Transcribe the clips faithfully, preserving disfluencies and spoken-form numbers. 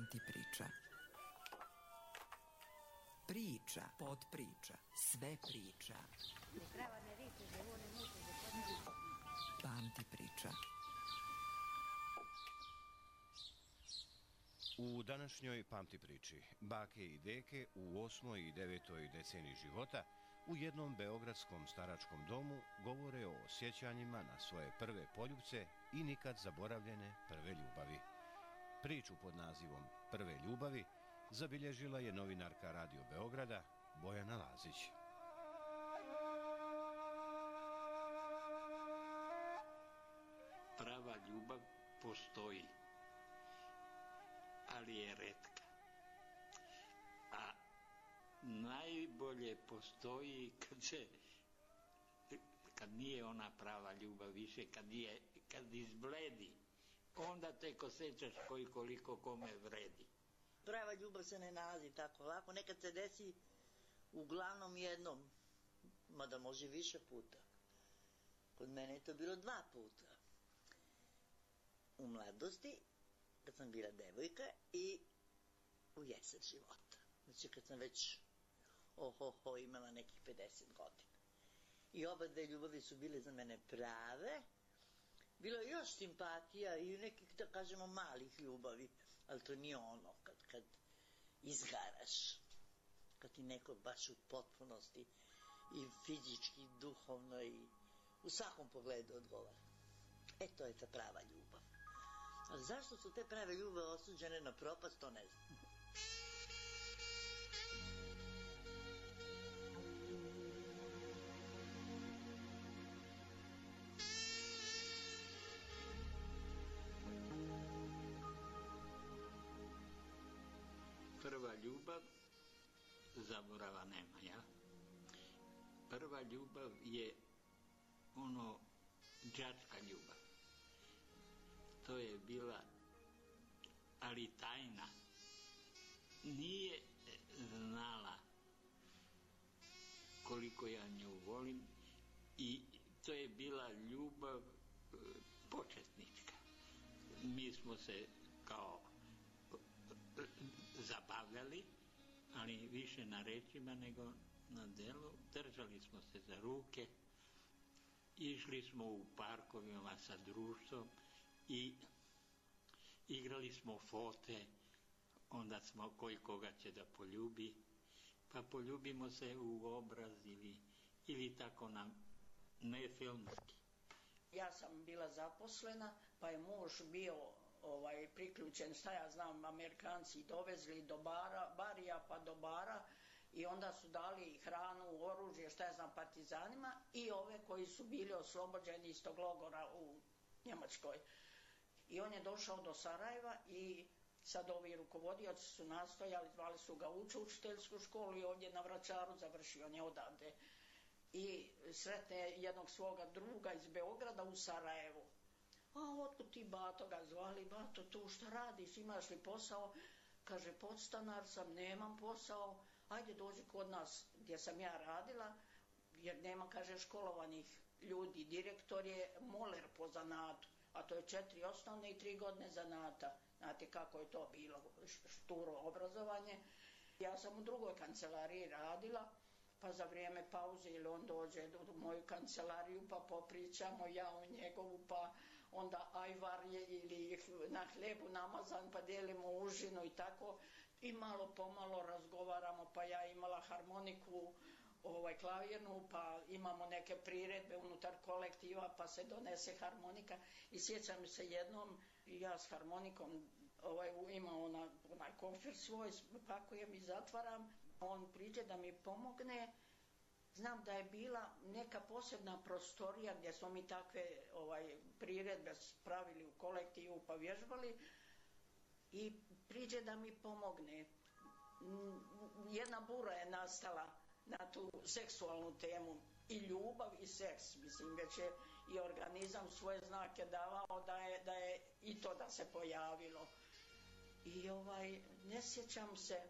Pamti priča. Priča, podpriča, sve priča. Pamti priča. U današnjoj Pamti priči bake i deke u osmoj i devetoj deceniji života u jednom beogradskom staračkom domu govore o sjećanjima na svoje prve poljupce i nikad zaboravljene prve ljubavi. Priču pod nazivom Prve ljubavi zabilježila je novinarka Radio Beograda Bojana Lazić. Prava ljubav postoji, ali je retka. A najbolje postoji kad se kad nije ona prava ljubav više, kad, je, kad izbledi, onda tek osjećaš koji koliko kome vredi. Prava ljubav se ne nalazi tako lako, nekad se desi uglavnom jednom, mada može više puta. Kod mene je to bilo dva puta. U mladosti, kad sam bila devojka, i u jesen života. Znači kad sam već ohoho imala nekih pedeset godina. I oba dve ljubavi su bile za mene prave. Bilo je još simpatija i nekih, da kažemo, malih ljubavi, ali to nije ono kad, kad izgaraš, kad ti neko baš u potpunosti i fizički, duhovno i u svakom pogledu odgovara. E, to je ta prava ljubav. Ali zašto su te prave ljubave osuđene na propast, to ne znam. Prva ljubav, zaborava nema, ja? Prva ljubav je ono đačka ljubav. To je bila, ali tajna. Nije znala koliko ja nju volim i to je bila ljubav početnička. Mi smo se kao zabavljali, ali više na rečima nego na delu. Držali smo se za ruke, išli smo u parkovima sa društvom i igrali smo fote, onda smo koji koga će da poljubi, pa poljubimo se u obraz ili, ili tako nam, ne filmski. Ja sam bila zaposlena, pa je muž bio ovaj, priključen, šta ja znam, Amerikanci dovezli do bara, barija pa do bara i onda su dali hranu, oružje, šta ja znam, partizanima i ove koji su bili oslobođeni iz tog logora u Njemačkoj. I on je došao do Sarajeva i sad ovi rukovodioci su nastojali, zvali su ga uči učiteljsku školu i ovdje na Vračaru završio, on je odavde. I sretne jednog svoga druga iz Beograda u Sarajevu. A otkud ti, bato, ga zvali, bato, tu šta radiš, imaš li posao? Kaže, podstanar sam, nemam posao, ajde dođi kod nas gdje sam ja radila, jer nema, kaže, školovanih ljudi. Direktor je moler po zanatu, a to je četiri osnovne i tri godine zanata. Znate kako je to bilo, šturo obrazovanje. Ja sam u drugoj kancelariji radila, pa za vrijeme pauze ili on dođe u moju kancelariju pa popričamo, ja u njegovu, pa onda ajvar je ili na hlebu namazan pa dijelimo užinu i tako i malo pomalo razgovaramo, pa ja imala harmoniku ovaj, klavirnu, pa imamo neke priredbe unutar kolektiva pa se donese harmonika i sjećam se jednom ja s harmonikom ovaj, imao ona, onaj kofer svoj, pakujem i zatvaram, on priđe da mi pomogne. Znam da je bila neka posebna prostorija gdje smo mi takve ovaj, priredbe pravili u kolektivu pa vježbali i priđe da mi pomogne. Jedna bura je nastala na tu seksualnu temu i ljubav i seks, mislim već je i organizam svoje znake davao da je, da je i to da se pojavilo. I ovaj, ne sjećam se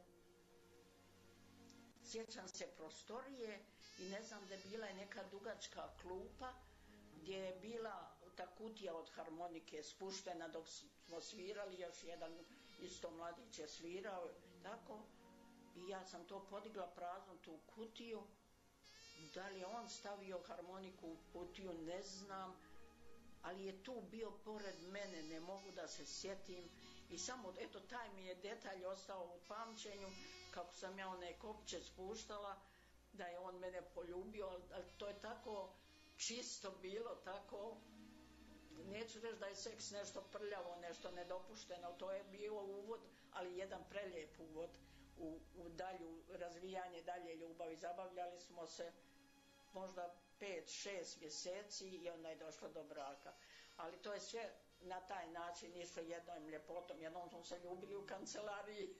Sjećam se prostorije i ne znam da je bila neka dugačka klupa gdje je bila ta kutija od harmonike spuštena dok smo svirali, još jedan isto mladić je svirao, tako, i ja sam to podigla praznu tu kutiju, da li je on stavio harmoniku u kutiju, ne znam, ali je tu bio pored mene, ne mogu da se sjetim, i samo, eto, taj mi je detalj ostao u pamćenju, kako sam ja one kopče spuštala, da je on mene poljubio, ali to je tako čisto bilo, tako, neću reći da je seks nešto prljavo, nešto nedopušteno, to je bio uvod, ali jedan prelijep uvod u, u dalju razvijanje dalje ljubavi. Zabavljali smo se možda pet, šest mjeseci i onda je došlo do braka. Ali to je sve na taj način išlo jednom ljepotom. Jednom smo se ljubili u kancelariji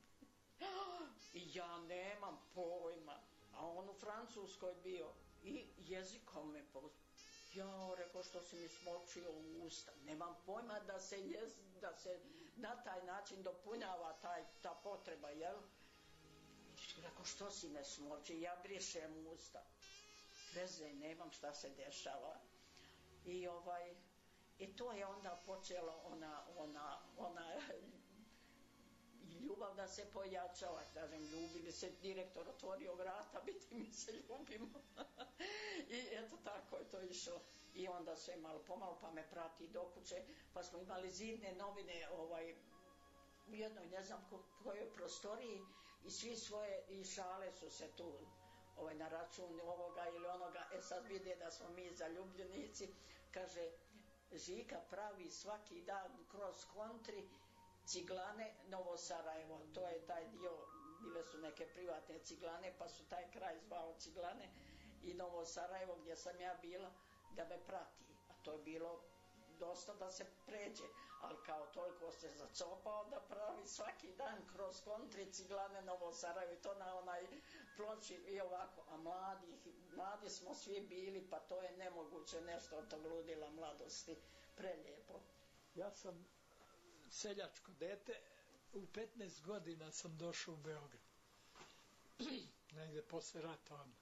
i ja nemam pojma, a on u Francuskoj bio i jezikom me poznao. Ja, rekao, što si mi smočio u usta. Nemam pojma da se, jez, da se na taj način dopunjava taj, ta potreba, jel? Rekao, što si me smoči, ja brišem usta. Veze, nemam šta se dešava. I ovaj, i to je onda počelo ona, ona, ona ljubav da se pojačava, kažem, ljubili se, direktor otvorio vrata, biti mi se ljubimo. I eto tako je to išlo. I onda sve malo pomalo, pa me prati do kuće, pa smo imali zidne novine, ovaj, u jednoj, ne znam ko, kojoj prostoriji, i svi svoje, i šale su se tu, ovaj, na račun ovoga ili onoga, e sad vide da smo mi zaljubljenici, kaže, Žika pravi svaki dan cross country ciglane Novo Sarajevo, to je taj dio, bile su neke privatne ciglane, pa su taj kraj zvao Ciglane i Novo Sarajevo gdje sam ja bila, da me prati, a to je bilo dosta da se pređe, ali kao toliko se zacopao da pravi svaki dan cross country Ciglane Novo Sarajevo, i to na onaj ploči i ovako, a mladi, mladi smo svi bili, pa to je nemoguće nešto od tog ludila mladosti, prelijepo. Ja sam seljačko dete, u petnaest godina sam došao u Beograd. Negde posle rata odmah.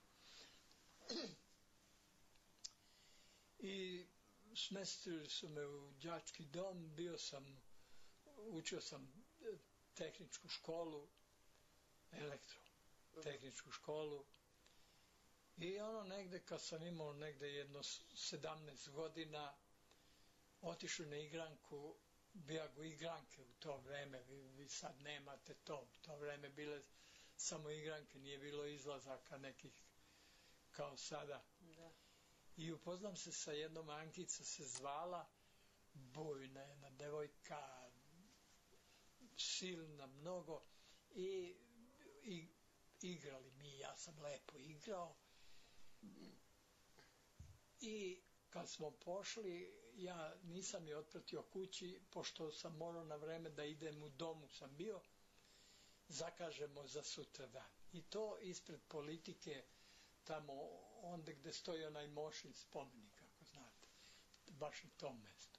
I smestili su me u đački dom, bio sam, učio sam tehničku školu, elektro, tehničku školu. I ono negde kad sam imao negde jedno sedamnaest godina, otišao na igranku, bijagu igranke u to vreme, vi, vi sad nemate to, u to vreme bile samo igranke, nije bilo izlazaka nekih kao sada. Da. I upoznam se sa jednom, Ankica se zvala, bujna jedna devojka, silna mnogo, i, i igrali mi, ja sam lepo igrao. I kad smo pošli, ja nisam je otpratio kući, pošto sam morao na vreme da idem, u domu sam bio, zakažemo za sutra dan. I to ispred Politike, tamo onda gde stoji onaj Mošin spomenik, ako znate, baš na tom mjestu.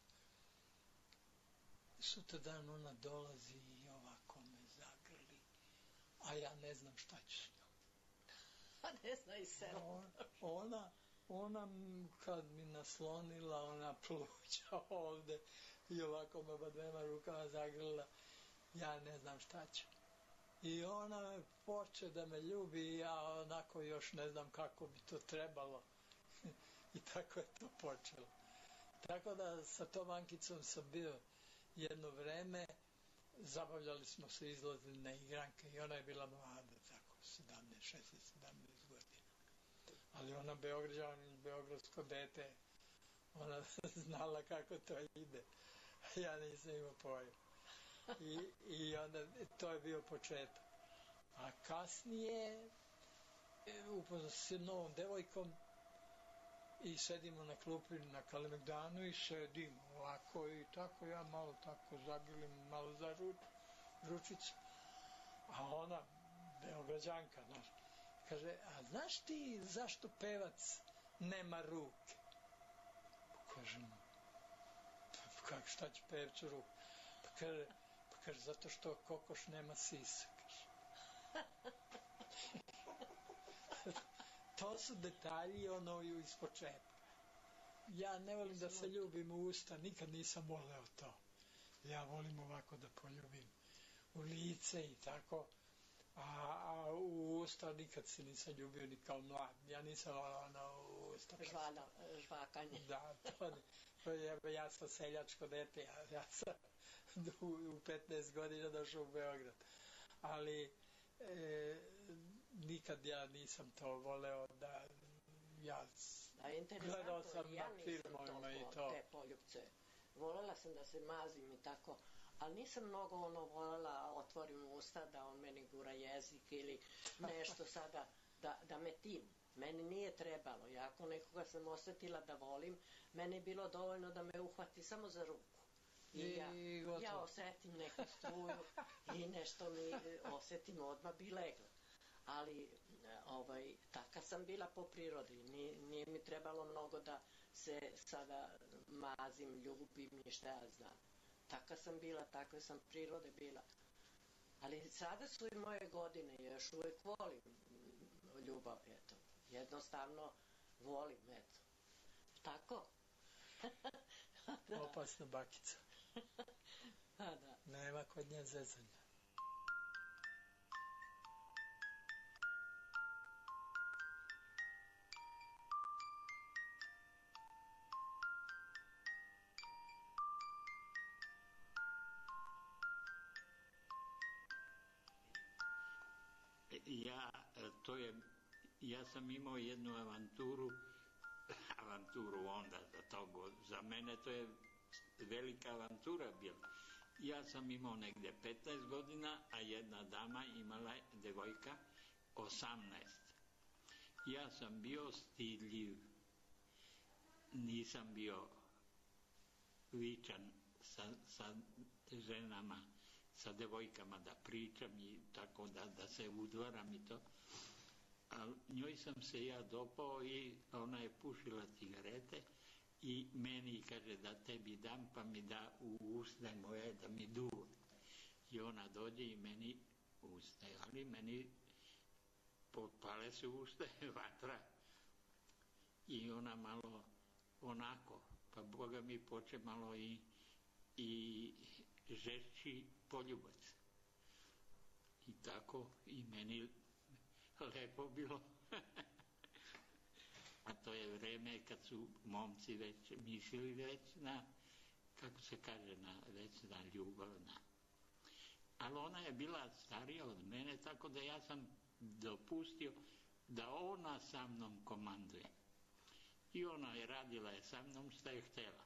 Sutra dan ona dolazi i ovako me zagrli, a ja ne znam šta ću s njom. A ne zna i se. Ona, ona kad mi naslonila, ona pluća ovde i ovako me ba dvema rukama zagrlila, ja ne znam šta ću. I ona me poče da me ljubi i ja onako još ne znam kako bi to trebalo. I tako je to počelo. Tako da sa tom Ankicom sam bio jedno vreme, zabavljali smo se, izlazili na igranke i ona je bila mlada, tako, sedamnaest, šesnaest, sedamnaest godina. Ali ona Beograđanin, beogradsko dete, ona znala kako to ide. Ja nisam imao pojma. I, i onda to je bio početak. A kasnije upoznao se s jednom devojkom i sedimo na klupi na Kalemegdanu i sedimo ovako i tako, ja malo tako zagrlim, malo za ruč, ručicu, a ona Beograđanka, znaš, kaže, a znaš ti zašto pevac nema ruke? Kažem, pa kak, šta će pevac u ruku? Pa kaže, pa kaže, zato što kokoš nema sisa, kaže. To su detalji ono iz početka. Ja ne volim da se ljubim u usta, nikad nisam voleo to. Ja volim ovako da poljubim u lice i tako. A, a u usta nikad se nisam ljubio ni kao mlad. Ja nisam volao na usta. Žvana, žvakanje. Da, to ne. To je, ja sam seljačko dete, ja, ja sam u, u petnaest godina došao u Beograd. Ali e, nikad ja nisam to voleo da ja da, gledao sam ja na filmovima i to. Te poljupce. Volela sam da se mazim i tako, ali nisam mnogo ono volela, otvorim usta da on meni gura jezik ili nešto sada, da, da me tim. Meni nije trebalo, ja ako nekoga sam osjetila da volim, meni je bilo dovoljno da me uhvati samo za ruku. I ja, ja osjetim neku struju i nešto mi osjetim, odmah bi legla. Ali ovaj, taka sam bila po prirodi, nije, nije mi trebalo mnogo da se sada mazim, ljubim i šta ja znam. Taka sam bila, takve sam prirode bila. Ali sada su i moje godine, još uvijek volim ljubav, eto. Jednostavno volim, eto. Tako? Da. Opasna bakica. A da. Nema kod nje zezanja. Ja, to je, ja sam imao jednu avanturu, avanturu onda za togo, za mene to je velika avantura bila. Ja sam imao negdje petnaest godina, a jedna dama imala, devojka, osamnaest. Ja sam bio stidljiv, nisam bio vičan sa, sa ženama, sa devojkama da pričam i tako da, da se udvaram i to. A njoj sam se ja dopao i ona je pušila cigarete i meni kaže da tebi dam, pa mi da u usne moje da mi duva. I ona dođe i meni usne, ali meni potpale se uste vatra. I ona malo onako, pa Boga mi poče malo i, i žešći poljubac. I tako i meni lepo bilo. A to je vreme kad su momci već mislili već na, kako se kaže, na, već na ljubav. Na. Ali ona je bila starija od mene, tako da ja sam dopustio da ona sa mnom komanduje. I ona je radila je sa mnom šta je htjela.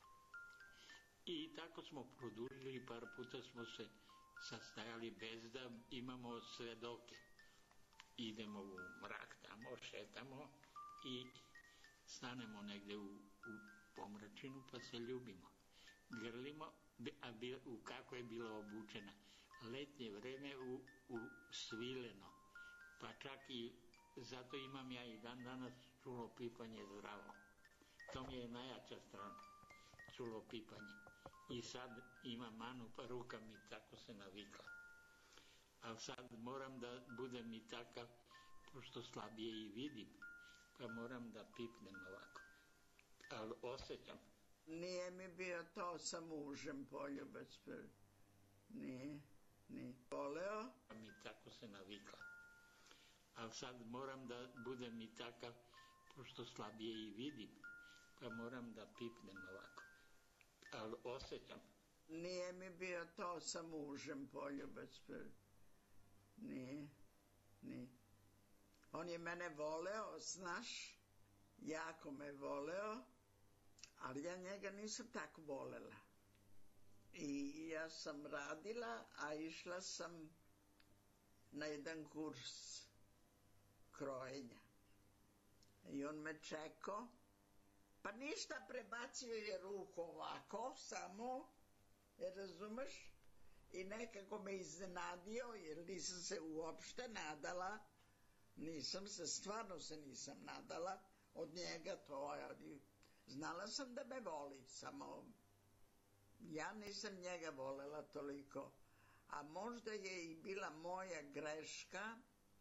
I tako smo produžili, par puta smo se sastajali bez da imamo svedoke. Idemo u mrak tamo, šetamo i stanemo negdje u, u pomračinu pa se ljubimo. Grlimo, a bil, u kako je bila obučena. Letnje vreme u, u svileno. Pa čak i zato imam ja i dan danas čulo pipanje zdravo. To mi je najjača strana, čulo pipanje. I sad ima manu pa ruka mi tako se navikla. Ali sad moram da budem i takav, pošto slabije i vidim, pa moram da pipnem ovako. Ali osjećam. Nije mi bio to sa mužem poljubac. Nije, nije. Voleo? Mi tako se navikla. Ali sad moram da budem i takav, pošto slabije i vidim, pa moram da pipnem ovako. Ali osjećam. Nije mi bio to sa mužem poljubac. Nije, nije. On je mene voleo, znaš, jako me voleo, ali ja njega nisam tako volela. I ja sam radila, a išla sam na jedan kurs krojenja. I on me čekao, pa ništa, prebacio je ruku ovako, samo, jer razumeš, i nekako me iznenadio, jer nisam se uopšte nadala, nisam se, stvarno se nisam nadala od njega to, ali znala sam da me voli, samo ja nisam njega volela toliko, a možda je i bila moja greška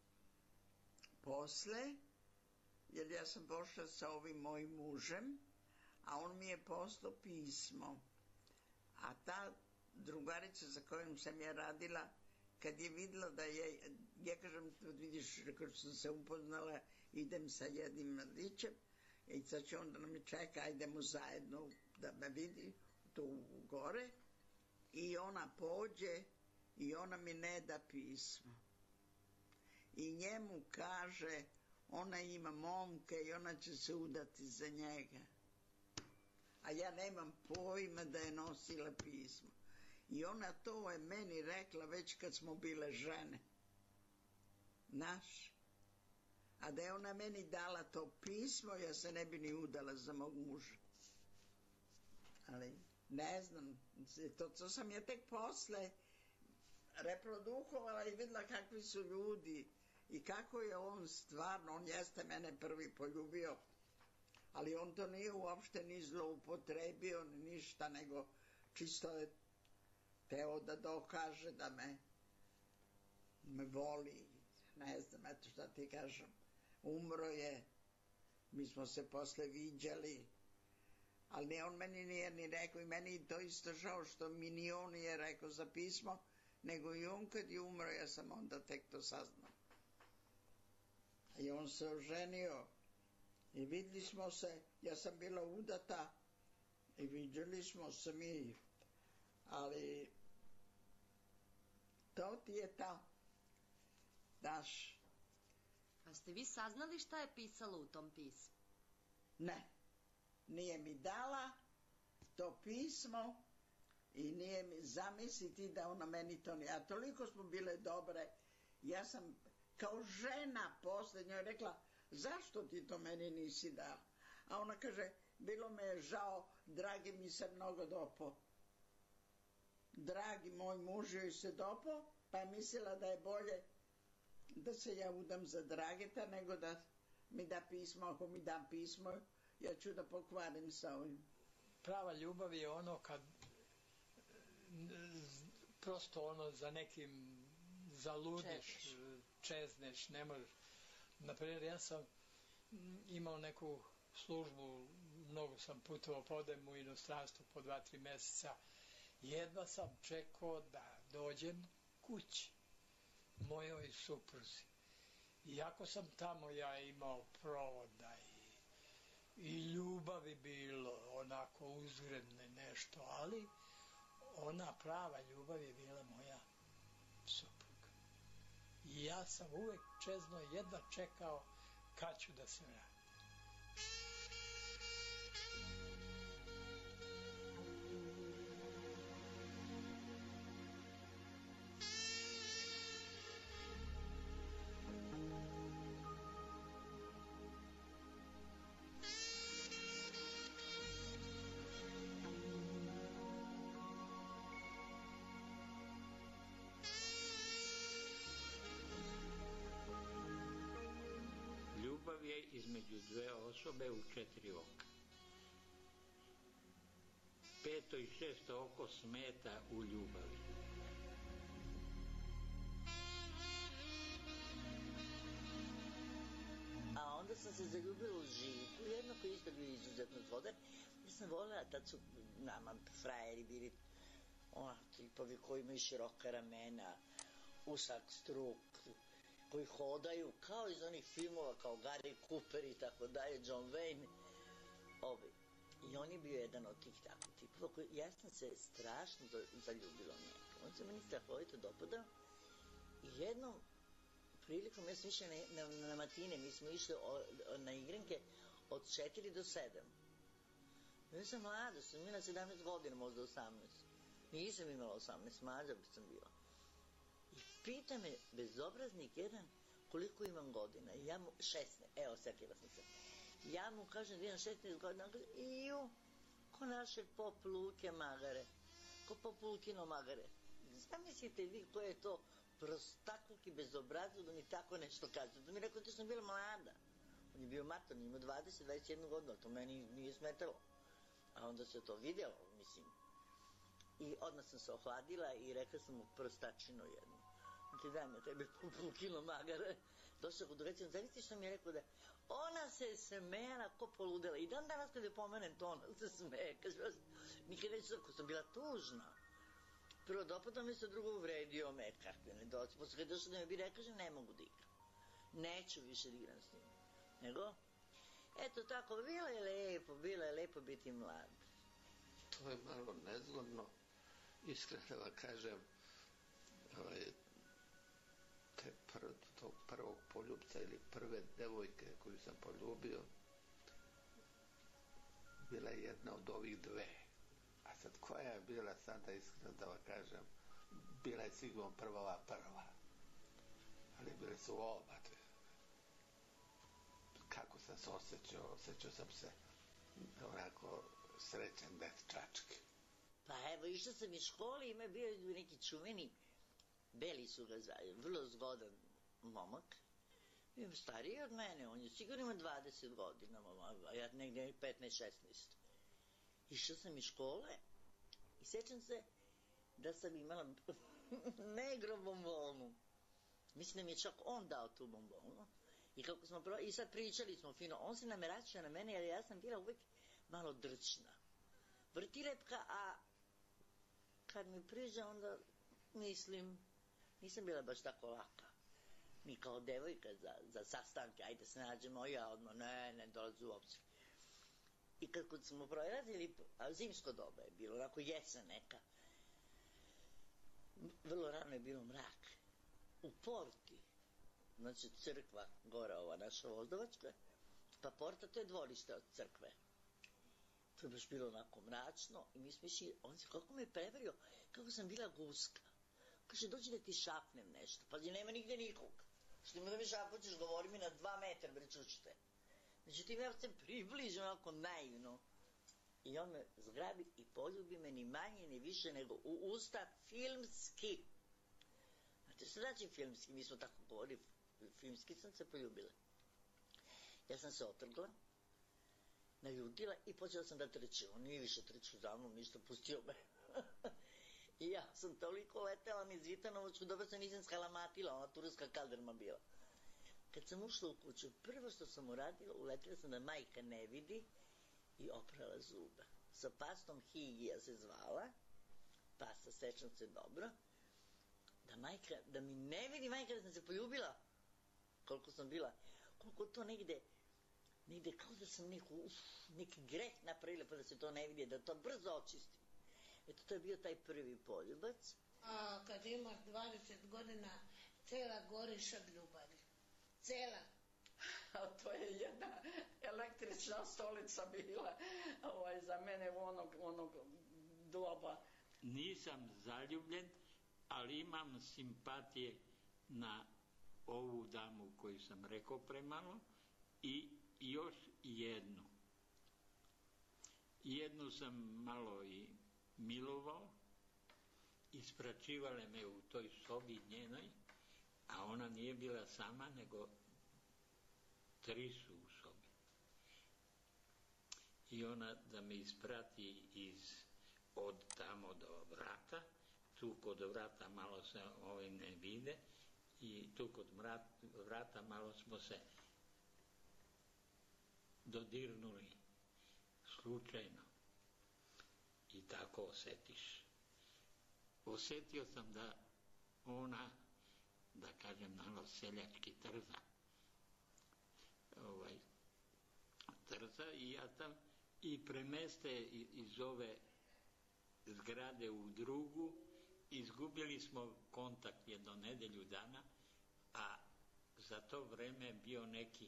posle, jer ja sam pošla sa ovim mojim mužem, a on mi je poslao pismo, a ta drugarica za kojom sam ja radila, kad je videla da je, ja kažem, vidiš, rekao što sam se upoznala, idem sa jednim mladićem, i sad će onda nam čeka, ajdemo zajedno da me vidi tu gore, i ona pođe i ona mi ne da pismo. I njemu kaže, ona ima momke i ona će se udati za njega. A ja nemam pojma da je nosila pismo. I ona to je meni rekla već kad smo bile žene. Naš. A da je ona meni dala to pismo, ja se ne bi ni udala za mog muža. Ali ne znam, to, to sam ja tek posle reprodukovala i videla kakvi su ljudi i kako je on stvarno, on jeste mene prvi poljubio, ali on to nije uopšte ni zloupotrebio ni ništa, nego čisto je teo da dokaže da me me voli, ne znam, eto šta ti kažem. Umro je, mi smo se posle viđali, ali ne, on meni nije ni rekao, i meni to isto žao što mi ni on nije rekao za pismo, nego i on kad je umro, ja sam onda tek to saznao. I on se oženio i videli smo se, ja sam bila udata i viđali smo se mi, ali to ti je ta daš. A ste vi saznali šta je pisalo u tom pismu? Ne, nije mi dala to pismo i nije mi zamisliti da ona meni to nije. A toliko smo bile dobre, ja sam kao žena posljednjoj rekla, zašto ti to meni nisi dala? A ona kaže, bilo me je žao, dragi mi se mnogo dopo. Dragi moj muž joj se dopo, pa je mislila da je bolje da se ja udam za Drageta nego da mi da pismo. Ako mi dam pismo, ja ću da pokvarim sa ovim. Prava ljubav je ono kad prosto ono za nekim zaludiš, čezneš, čezneš ne možeš. Naprimjer, ja sam imao neku službu, mnogo sam putovao, podem u inostranstvu po dva, tri mjeseca. Jedva sam čekao da dođem kući mojoj supruzi. Iako sam tamo ja imao provoda i, i ljubavi bilo, onako uzgredne nešto, ali ona prava ljubav je bila moja supruga. I ja sam uvek čezno jedva čekao kad ću da se vratim. Ljubav je između dve osobe u četiri oka. Peto i šesto oko smeta u ljubavi. A onda sam se zaljubila u Žiku, jedno koji isto bio izuzetno zgodan. Ja sam volila, tad su nama frajeri bili ona tipovi koji imaju široka ramena, usak struk, koji hodaju kao iz onih filmova, kao Gary Cooper i tako dalje, John Wayne. Ovi. I on je bio jedan od tih tako tipova koji, ja sam se strašno zaljubila u njega. On se meni strahovito dopadao i jednom prilikom, ja sam išla na, na, na matine, mi smo išli o, o, na igrenke od četiri do sedam. Ja sam mlada, sam imala sedamnaest godina, možda osamnaest. Nisam imala osamnaest, mlađa bi sam bila. I pita me bezobraznik jedan koliko imam godina. I ja mu, šesnaest, evo, setila sam se. Ja mu kažem da imam šesnaest godina, on kaže, iju, ko naše pop Luke Magare, ko pop Lukino Magare. Zamislite vi ko je to prostakluk i bezobrazno da mi tako nešto kaže. Da mi rekao da sam bila mlada. On je bio mator, imao dvadeset, dvadeset jednu godinu, to meni nije smetalo. A onda se to vidjelo, mislim. I odmah sam se ohladila i rekla sam mu prostačinu jednu. Ti daj me tebi pol kilo magare. Došao kod recimo, zavisi što mi je rekao da ona se smejala ko poludela. I dan danas kad je pomenem to, ona se smeje. Kaže, nikad neću, ko sam bila tužna. Prvo dopada mi se, drugo uvredio me, kakve ne doći. Posle kada došao da me bira, ja kažem, ne mogu da igram. Neću više da igram s njim. Nego, eto tako, bilo je lepo, bilo je lepo biti mlad. To je malo nezgodno, iskreno da kažem, ovaj, te pr, tog prvog poljubca ili prve devojke koju sam poljubio, bila je jedna od ovih dve. A sad koja je bila, sada iskreno da vam kažem, bila je sigurno prva prva. Ali bile su oba dve. Kako sam se osjećao, osjećao sam se onako srećan dečački. Pa evo, išla sam iz škole, ima bio neki čuveni, beli su ga zvali, vrlo zgodan momak. Bio stariji od mene, on je sigurno ima dvadeset godina, a ja negdje petnaest šesnaest. Išla sam iz škole i sećam se da sam imala negro bombonu. Mislim da mi je čak on dao tu bombonu. I, kako smo pro... I sad pričali smo fino, on se nameračio na mene, jer ja sam bila uvek malo drčna. Vrtilepka, a kad mi priđe, onda mislim, nisam bila baš tako laka. Mi kao devojka za, za sastanke, ajde se nađemo, ja odmah, ne, ne dolazi u obzir. I kad, kad smo prolazili, a zimsko doba je bilo, onako jesen neka, vrlo rano je bilo mrak. U porti, znači crkva, gore ova naša Voždovačka, pa porta, to je dvorište od crkve. To je baš bilo onako mračno i mi smo išli, on se kako me prevario, kako sam bila guska. Kaže, dođi da ti šapnem nešto, pa nema nigde nikog. Što ima da mi šapućeš, govori mi na dva metra, bre, čučite. Međutim, ja se približim onako naivno. I on me zgrabi i poljubi me ni manje, ni više nego u usta filmski. Znate što znači filmski? Mi smo tako govorili, filmski sam se poljubila. Ja sam se otrgla, naljutila i počela sam da trčim. On nije više trčio za mnom, ništa, pustio me. I ja sam toliko letela niz Vitanovačku, dobro se nisam skalamatila, ona turska kalderma bila. Kad sam ušla u kuću, prvo što sam uradila, uletila sam da majka ne vidi i oprala zube. Sa pastom Higija se zvala, pasta, sećam se dobro, da majka, da mi ne vidi majka da sam se poljubila, koliko sam bila, koliko to negde, negde kao da sam neku, uf, neki greh napravila pa da se to ne vidi, da to brzo očistim. Eto, to je bio taj prvi poljubac. A kad imaš dvadeset godina, cela goriš od ljubavi. Cela. A to je jedna električna stolica bila ovaj, za mene u onog, onog doba. Nisam zaljubljen, ali imam simpatije na ovu damu koju sam rekao premalo i još jednu. Jednu sam malo i milovao, ispračivale me u toj sobi njenoj, a ona nije bila sama, nego tri su u sobi. I ona da me isprati iz, od tamo do vrata, tu kod vrata malo se ove ne vide, i tu kod vrata malo smo se dodirnuli slučajno. I tako osjetiš. Osjetio sam da ona, da kažem, malo seljački trza. Ovaj, trza i ja tam i premeste iz ove zgrade u drugu. Izgubili smo kontakt jedno nedelju dana, a za to vreme je bio neki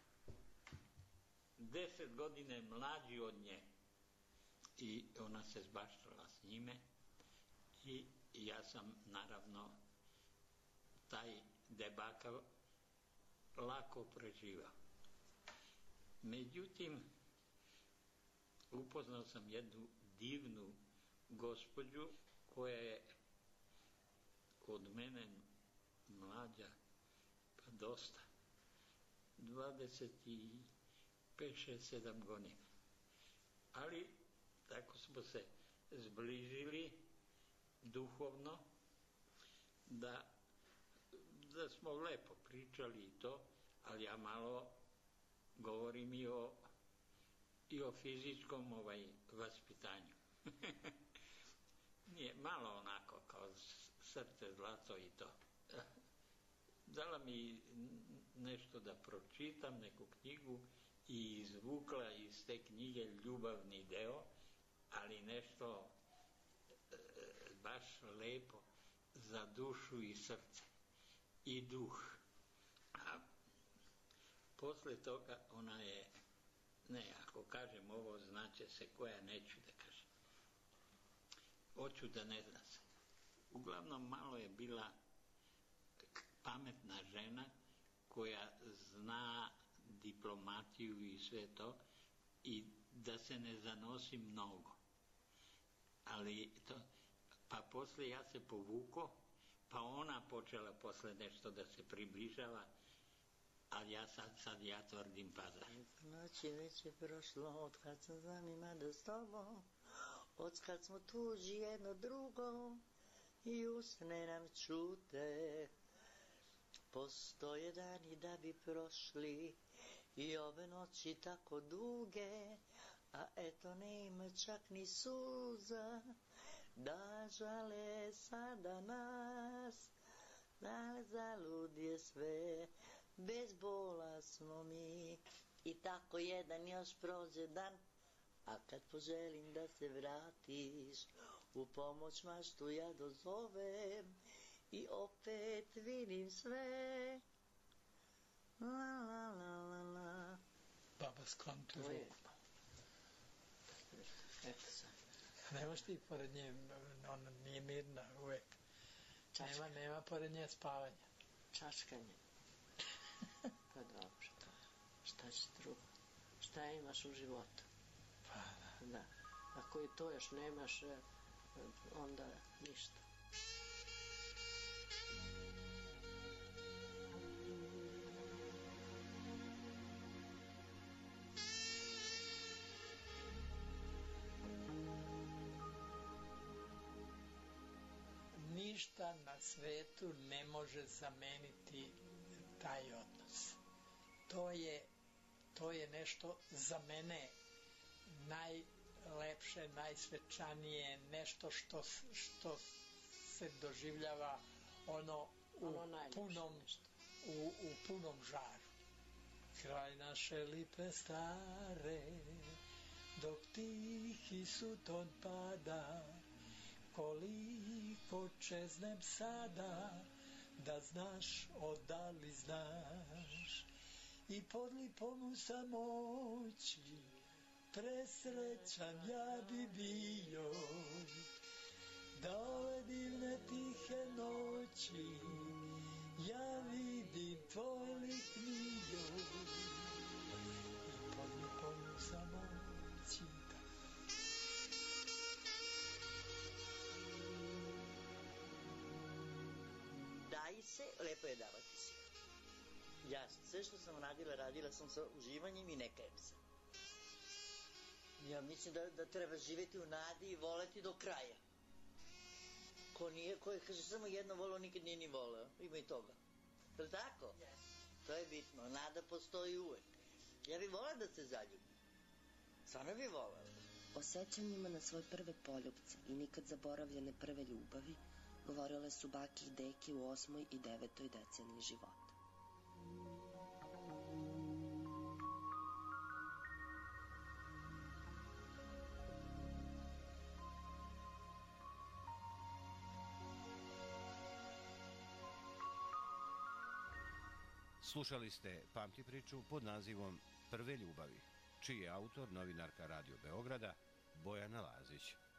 deset godine mlađi od nje. I ona se zbaštala s njime i ja sam naravno taj debakl lako preživao. Međutim, upoznao sam jednu divnu gospođu koja je od mene mlađa, pa dosta, dvadeset pet, šest, sedam godina. Ali tako smo se zbližili duhovno, da, da smo lepo pričali i to, ali ja malo govorim i o, i o fizičkom ovaj, vaspitanju. je malo onako kao srce zlato i to. Dala mi nešto da pročitam, neku knjigu i izvukla iz te knjige ljubavni deo, ali nešto baš lepo za dušu i srce i duh. A posle toga ona je, ne, ako kažem ovo, znaće se koja, neću da kažem. Hoću da ne zna se. Uglavnom, malo je bila pametna žena koja zna diplomatiju i sve to i da se ne zanosi mnogo. Ali to, pa posle ja se povuko, pa ona počela posle nešto da se približava, ali ja sad, sad ja tvrdim pa da. Noći već je prošlo, od kad sam za njima da s tobom, od kad smo tuđi jedno drugo, i usne nam čute. Postoje dani da bi prošli, i ove noći tako duge, a eto ne ima čak ni suza, da žale sada nas, da zalud je sve, bez bola smo mi. I tako jedan još prođe dan, a kad poželim da se vratiš, u pomoć maštu ja dozovem i opet vidim sve. La la la la la. Baba sklon tu ruku. Eto sad. Nemaš ti pored nje, ona nije mirna uvek. Nema, nema pored nje spavanja. Čačkanje. Pa dobro, šta, šta će drugo? Šta imaš u životu? Pa da. Da. Ako i to još nemaš, onda ništa. Ništa na svetu ne može zameniti taj odnos. To je, to je nešto za mene najlepše, najsvečanije, nešto što, što se doživljava ono u, ono punom, u, u punom žaru. Kraj naše lipe stare, dok tihi suton pada, koliko čeznem sada, da znaš, odali znaš. I pod lipom u samoći, presrećan ja bi bio, da ove divne tihe noći, ja vidim tvoj lik mio. I pod lipom u samoći, daj se, lepo je davati se. Ja sve što sam radila, radila sam sa uživanjem i ne kajem se. Ja mislim da, da treba živjeti u nadi i voleti do kraja. Ko nije, ko je, kaže, samo jedno voleo, nikad nije ni voleo. Ima i toga. Je li tako? Yes. To je bitno. Nada postoji uvek. Ja bih volela da se zaljubim. Stvarno bih volela. O sećanjima na svoje prve poljupce i nikad zaboravljene prve ljubavi govorile su baki i deki u osmoj i devetoj deceniji života. Slušali ste Pamti priču pod nazivom Prve ljubavi, čiji je autor novinarka Radio Beograda Bojana Lazić.